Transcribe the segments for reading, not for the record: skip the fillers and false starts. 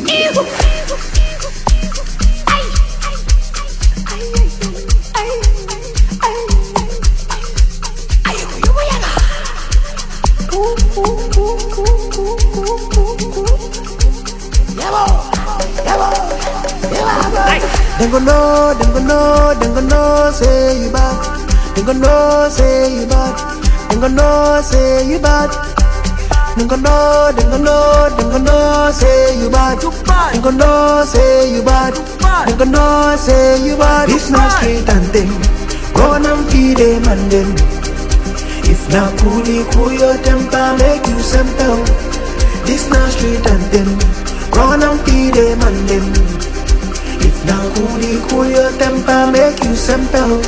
Them gon' know, say you bad. Them gon' know, say you bad. Them gon' know, say you bad. Them gon' know, say you bad. Them gon' know, say you bad. Them gon' know, say you bad. This not straight and them. Run and feed them and them. If not cool your temper, make you simple. This not straight and them. Run and feed them and them. If now cool your temper, make you simple.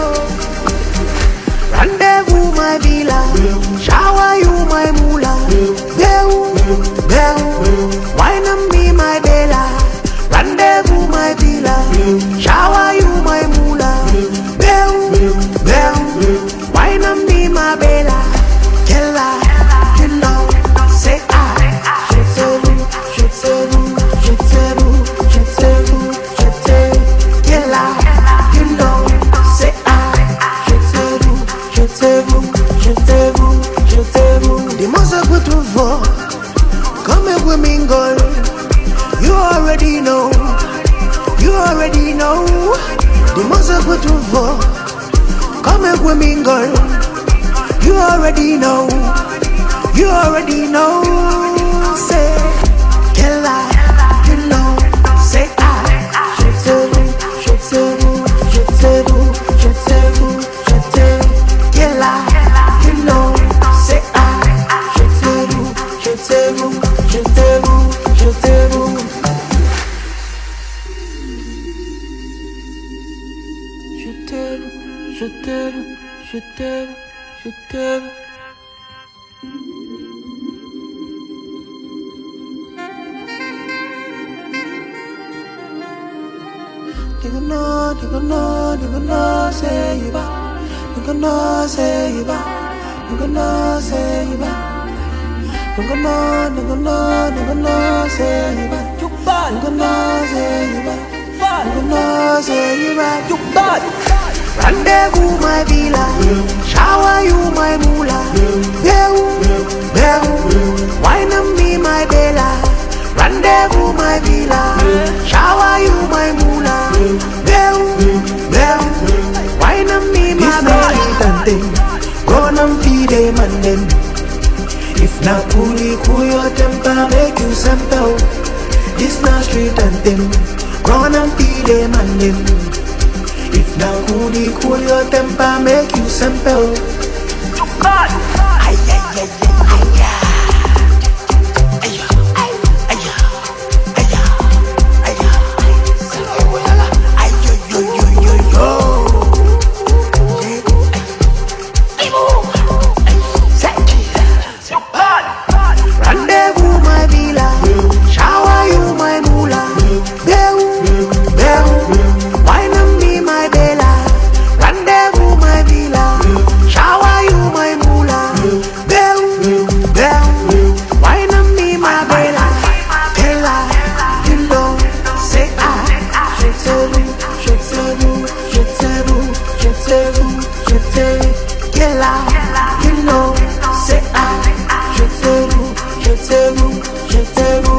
Rendezvous my villa, shower you my moolah. Wine and me my bella. Rendezvous my villa, shower you my moolah. Wine and me my bella. Kella, you know, say I. Je te vous. The most good to for come and we mingle. You already know. The most good to for come and we mingle. You already know. Say, Kella, you know. Say I. Je te vous. Kella, you know. Say I. Je te vous. They gon' know, say you back. They gon' know, say you back. They gon' know, say you back. They gon' know, say you back. You bad. They gon' know, say you back. They gon' know, say you back. You bad. Rendezvous my villa, shower you my moolah. Wine and me my bella. Rendezvous my villa, shower you my moolah. Wine and me my bella. Run and feed them and them. If not cool your temper, make you simple. This not straight and them. Run and feed them and them. If not cool your temper, make you simple. Rendezvous my villa, shower you my moolah. Wine and me my bella. Rendezvous my villa, shower you my moolah. Wine and me my bella. Kella, you know, say I. Je te vous. Kella, you know, say I. Je te vous.